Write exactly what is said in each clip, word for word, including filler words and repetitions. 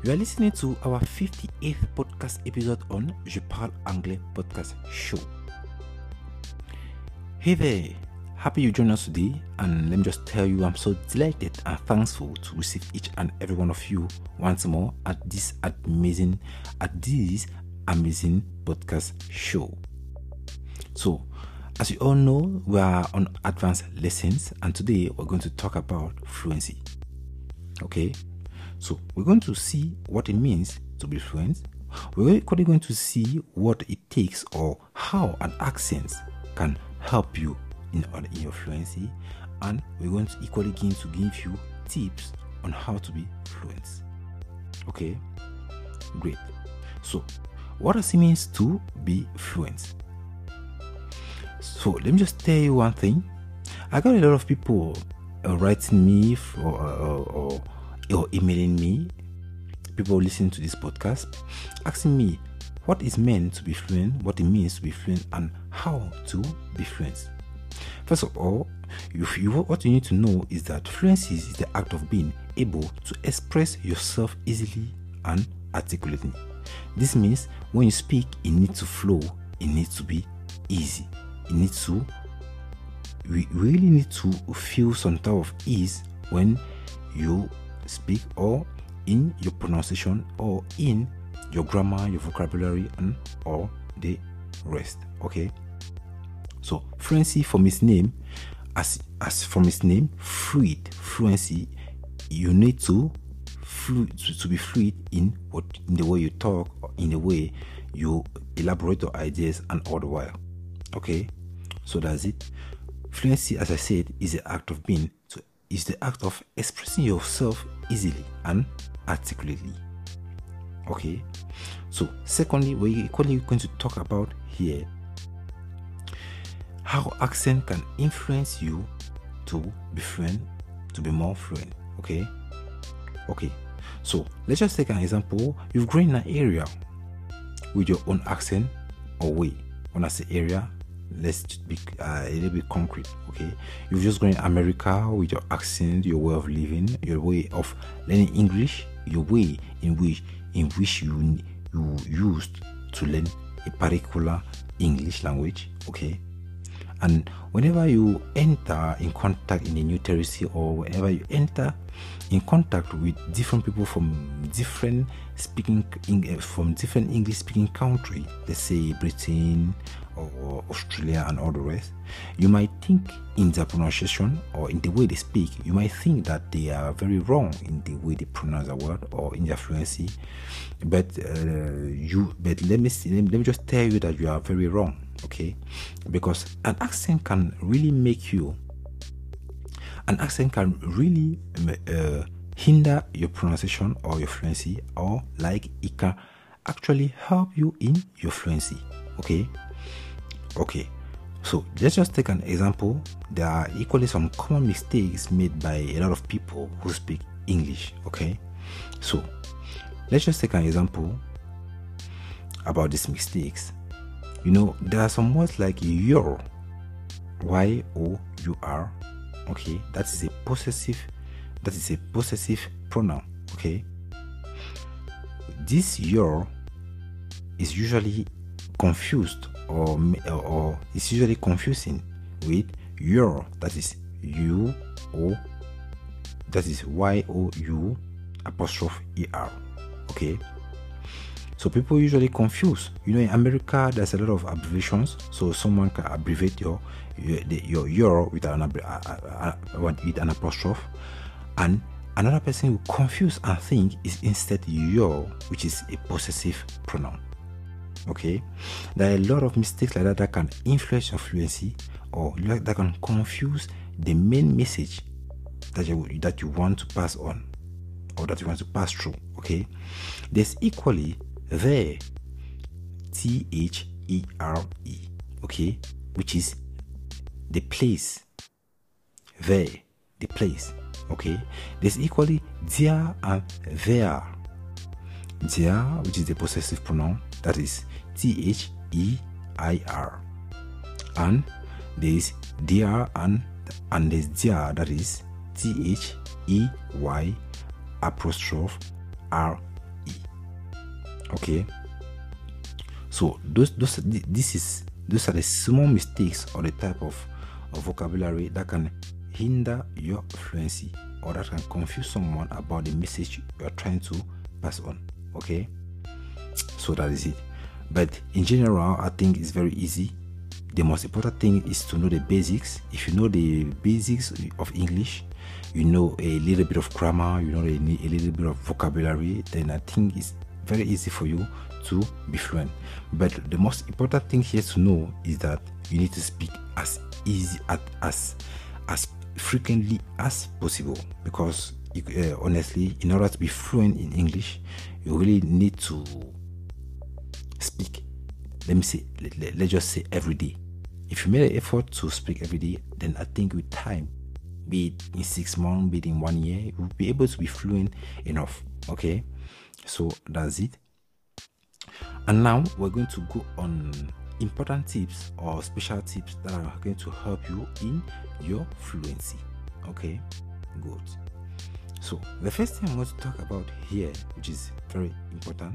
You are listening to our fifty-eighth podcast episode on Je Parle Anglais podcast show. Hey there, happy you joined us today, and let me just tell you I'm so delighted and thankful to receive each and every one of you once more at this amazing, at this amazing podcast show. So, as you all know, we are on advanced lessons, and today we're going to talk about fluency. Okay, so we're going to see what it means to be fluent. We're equally going to see what it takes or how an accent can help you in, in your fluency, and we're going to equally begin to give you tips on how to be fluent. Okay, great. So, what does it mean to be fluent? So let me just tell you one thing. I got a lot of people uh, writing me for, uh, or, or emailing me, people listening to this podcast, asking me what is meant to be fluent, what it means to be fluent, and how to be fluent. First of all, you, you, what you need to know is that fluency is the act of being able to express yourself easily and articulately. This means when you speak, it needs to flow, it needs to be easy. You need to, we really need to feel some type of ease when you speak, or in your pronunciation, or in your grammar, your vocabulary, and all the rest. Okay. So fluency, from its name, as as from its name, fluid, fluency, you need to flu to, to be fluid in what in the way you talk, or in the way you elaborate your ideas, and all the while. Okay, so that's it. Fluency, as I said, is the act of being, so is the act of expressing yourself easily and articulately. Okay, so secondly, we're equally going to talk about here how accent can influence you to be fluent, to be more fluent. Okay, okay. So let's just take an example. You've grown in an area with your own accent or way. When I say area, let's be uh, a little bit concrete. Okay, you've just gone in America with your accent, your way of living, your way of learning English, your way in which in which you you used to learn a particular English language. Okay, and whenever you enter in contact in a new territory, or whenever you enter in contact with different people from different speaking from different English speaking country, let's say Britain or Australia and all the rest, you might think in their pronunciation or in the way they speak, you might think that they are very wrong in the way they pronounce a word or in their fluency. But uh, you, but let me see, let me, let me just tell you that you are very wrong. Okay, because an accent can really make you, an accent can really uh, hinder your pronunciation or your fluency, or like it can actually help you in your fluency. Okay. Okay, so let's just take an example. There are equally some common mistakes made by a lot of people who speak English. Okay, so let's just take an example about these mistakes. You know, there are some words like your, Y O U R. Okay, that is a possessive, that is a possessive pronoun. Okay, this your is usually confused, or or it's usually confusing with your, that is U O, that is Y O U apostrophe E R. Okay, so people usually confuse. You know, in America there's a lot of abbreviations, so someone can abbreviate your your your, your with an uh, with an apostrophe, and another person will confuse and think is instead your, which is a possessive pronoun. Okay, there are a lot of mistakes like that that can influence your fluency, or that can confuse the main message that you that you want to pass on, or that you want to pass through. Okay, there's equally there, T H E R E. Okay, which is the place, there, the place. Okay, there's equally there and there. There, which is the possessive pronoun, that is T H E I R, and there is there and and there's there, that is T H E Y apostrophe R Okay, so those those this is those are the small mistakes or the type of, of vocabulary that can hinder your fluency or that can confuse someone about the message you are trying to pass on. Okay, so that is it. But in general, I think it's very easy. The most important thing is to know the basics. If you know the basics of English, you know a little bit of grammar, you know a, a little bit of vocabulary, then I think it's very easy for you to be fluent. But the most important thing here to know is that you need to speak as easy as as, as frequently as possible, because you, uh, honestly, in order to be fluent in English, you really need to speak, let me say, let, let, let's just say every day. If you made an effort to speak every day, then I think with time, be it in six months, be it in one year, you will be able to be fluent enough. Okay, so that's it. And now we're going to go on important tips or special tips that are going to help you in your fluency. Okay, good. So the first thing I'm going to talk about here, which is very important,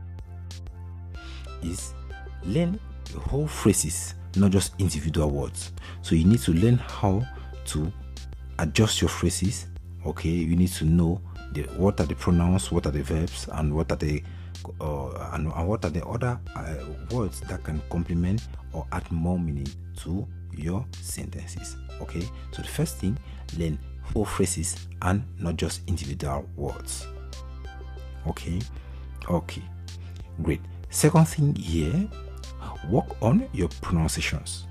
is learn the whole phrases, not just individual words. So you need to learn how to adjust your phrases. Okay, you need to know the what are the pronouns, what are the verbs, and what are the uh, and, and what are the other uh, words that can complement or add more meaning to your sentences. Okay, so the first thing, learn whole phrases and not just individual words. Okay, okay, great. Second thing here, work on your pronunciations.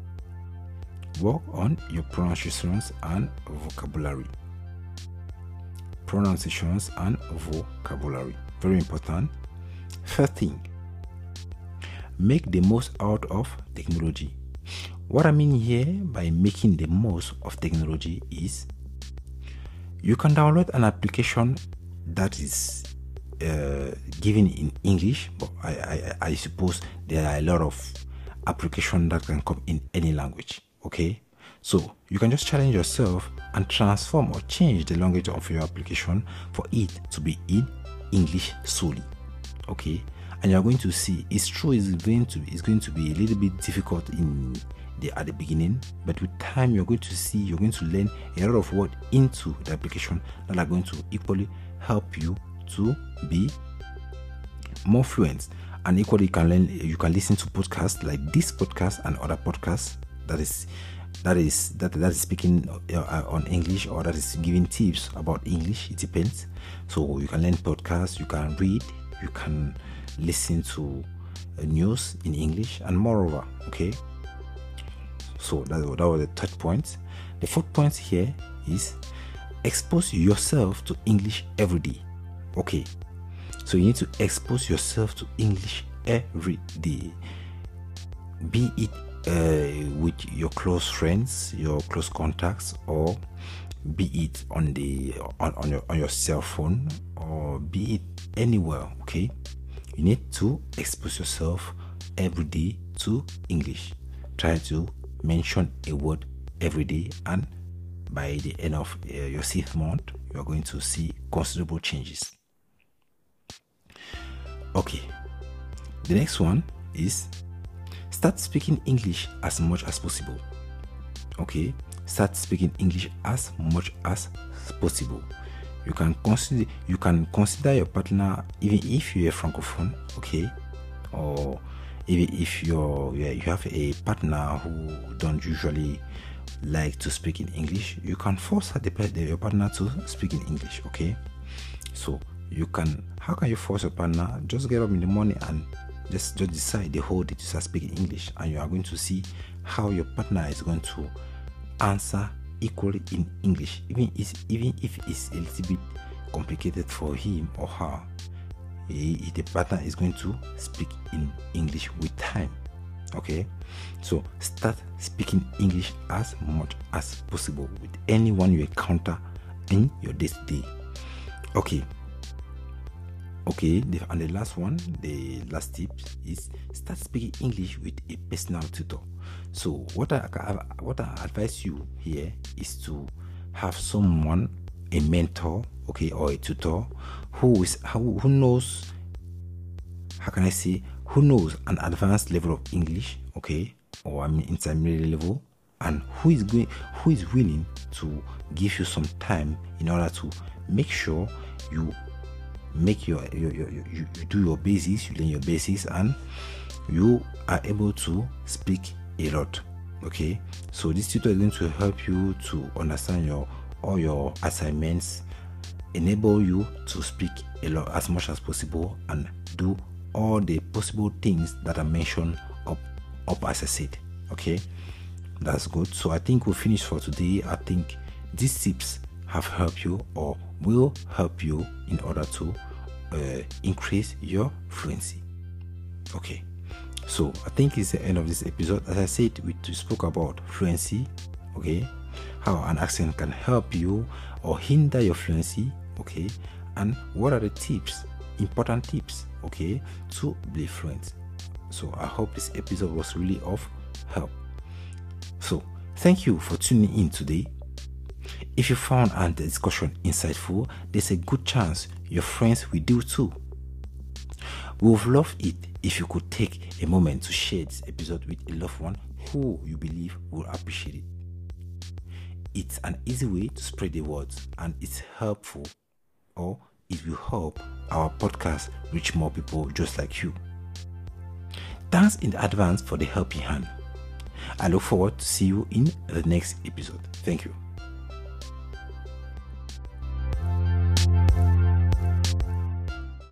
Work on your pronunciations and vocabulary. Pronunciations and vocabulary. Very important. First thing, make the most out of technology. What I mean here by making the most of technology is you can download an application that is uh, given in English, but I, I, I suppose there are a lot of applications that can come in any language. Okay, so you can just challenge yourself and transform or change the language of your application for it to be in English solely. Okay, and you're going to see it's true, it's going to it's going to be a little bit difficult in the at the beginning, but with time you're going to see you're going to learn a lot of words into the application that are going to equally help you to be more fluent. And equally you can learn, you can listen to podcasts like this podcast and other podcasts that is that is that that is speaking uh, on English, or that is giving tips about English. It depends. So you can learn podcasts, you can read, you can listen to uh, news in English, and moreover. Okay, so that, that was the third point. The fourth point here is expose yourself to English every day. Okay, so you need to expose yourself to English every day, be it uh, with your close friends, your close contacts, or be it on the on, on your on your cell phone, or be it anywhere. Okay, you need to expose yourself every day to English. Try to mention a word every day, and by the end of uh, your sixth month, you are going to see considerable changes. Okay, the next one is start speaking English as much as possible. Okay, start speaking English as much as possible. You can consider you can consider your partner, even if you're a francophone, okay, or even if you're you have a partner who don't usually like to speak in English, you can force her, the, your partner to speak in English. Okay, so you can, how can you force your partner? Just get up in the morning and just, just decide the whole day to start speaking English, and you are going to see how your partner is going to answer equally in English, even if, even if it's a little bit complicated for him or her. He, the partner is going to speak in English with time. Okay, so start speaking English as much as possible with anyone you encounter in your day-to-day. Okay. Okay, the, and the last one, the last tip is start speaking English with a personal tutor. So what I what I advise you here is to have someone, a mentor, okay, or a tutor who is who, who knows how can I say, who knows an advanced level of English, okay, or I mean intermediate level, and who is going, who is willing to give you some time in order to make sure you make your, your, your, your you, you do your basics, you learn your basics, and you are able to speak a lot. Okay, so this tutor is going to help you to understand your all your assignments, enable you to speak a lot as much as possible, and do all the possible things that are mentioned up up as I said. Okay, that's good. So I think we'll finish for today. I think these tips have helped you or will help you in order to uh, increase your fluency. Okay, so I think it's the end of this episode. As I said, we spoke about fluency, okay, how an accent can help you or hinder your fluency, okay, and what are the tips, important tips, okay, to be fluent. So I hope this episode was really of help. So thank you for tuning in today. If you found our discussion insightful, there's a good chance your friends will do too. We would love it if you could take a moment to share this episode with a loved one who you believe will appreciate it. It's an easy way to spread the word, and it's helpful, or it will help our podcast reach more people just like you. Thanks in advance for the helping hand. I look forward to see you in the next episode. Thank you.